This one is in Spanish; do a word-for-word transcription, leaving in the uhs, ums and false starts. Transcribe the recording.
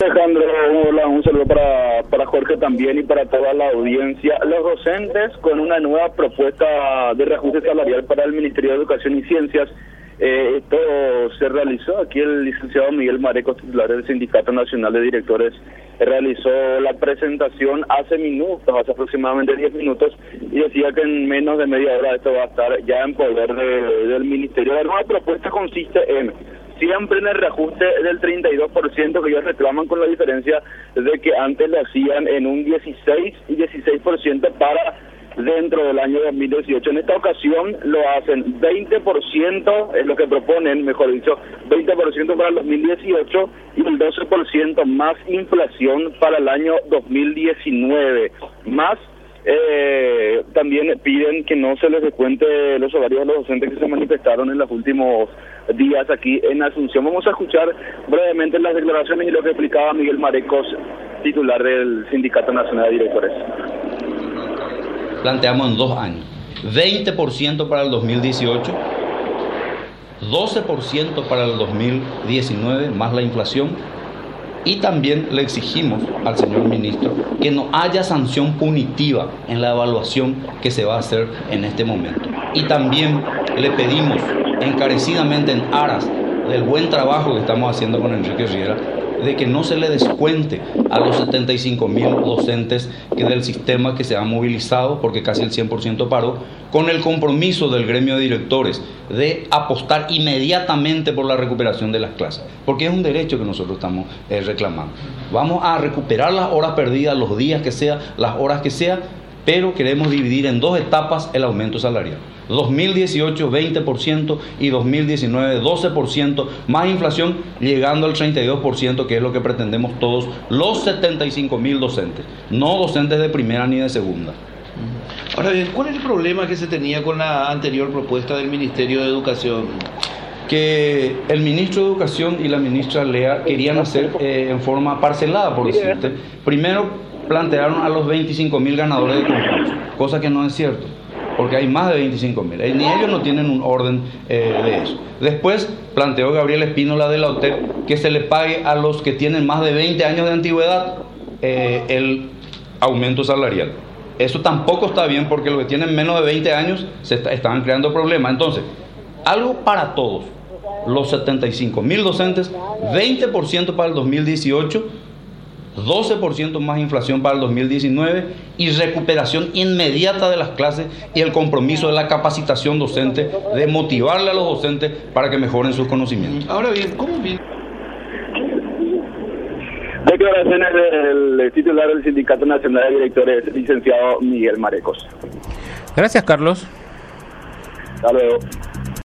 Alejandro, hola, un saludo para, para Jorge también y para toda la audiencia. Los docentes con una nueva propuesta de reajuste salarial para el Ministerio de Educación y Ciencias. Eh, esto se realizó, aquí el licenciado Miguel Marecos, titular del Sindicato Nacional de Directores, realizó la presentación hace minutos, hace aproximadamente diez minutos, y decía que en menos de media hora esto va a estar ya en poder de, del Ministerio. La nueva propuesta consiste en siempre en el reajuste del treinta y dos por ciento que ellos reclaman, con la diferencia de que antes lo hacían en un dieciséis y dieciséis por ciento para dentro del año dos mil dieciocho. En esta ocasión lo hacen veinte por ciento, es lo que proponen, mejor dicho, veinte por ciento para el dos mil dieciocho y el doce por ciento más inflación para el año dos mil diecinueve. Más eh, también piden que no se les descuente los salarios a los docentes que se manifestaron en los últimos días aquí en Asunción. Vamos a escuchar brevemente las declaraciones y lo que explicaba Miguel Marecos, titular del Sindicato Nacional de Directores. Planteamos en dos años, veinte por ciento para el dos mil dieciocho, doce por ciento para el dos mil diecinueve, más la inflación, y también le exigimos al señor ministro que no haya sanción punitiva en la evaluación que se va a hacer en este momento. Y también le pedimos encarecidamente, en aras del buen trabajo que estamos haciendo con Enrique Riera, de que no se le descuente a los setenta y cinco mil docentes que del sistema que se han movilizado, porque casi el cien por ciento paró, con el compromiso del gremio de directores de apostar inmediatamente por la recuperación de las clases, porque es un derecho que nosotros estamos eh, reclamando. Vamos a recuperar las horas perdidas, los días que sea, las horas que sea, pero queremos dividir en dos etapas el aumento salarial. dos mil dieciocho veinte por ciento y dos mil diecinueve doce por ciento, más inflación, llegando al treinta y dos por ciento, que es lo que pretendemos todos los setenta y cinco mil docentes, no docentes de primera ni de segunda. Ahora bien, ¿cuál es el problema que se tenía con la anterior propuesta del Ministerio de Educación? Que el ministro de Educación y la ministra Lea querían hacer eh, en forma parcelada, por decirte. Primero plantearon a los veinticinco mil ganadores de concurso, cosa que no es cierto, porque hay más de veinticinco mil, ni ellos no tienen un orden eh, de eso. Después planteó Gabriel Espínola de la O T E P que se le pague a los que tienen más de veinte años de antigüedad eh, el aumento salarial. Eso tampoco está bien, porque los que tienen menos de veinte años se está, están creando problemas. Entonces, algo para todos, los setenta y cinco mil docentes, veinte por ciento para el dos mil dieciocho, doce por ciento más inflación para el dos mil diecinueve y recuperación inmediata de las clases y el compromiso de la capacitación docente, de motivarle a los docentes para que mejoren sus conocimientos. Ahora bien, ¿cómo bien? Declaraciones del titular del Sindicato Nacional de Directores, licenciado Miguel Marecos. Gracias, Carlos. Hasta luego.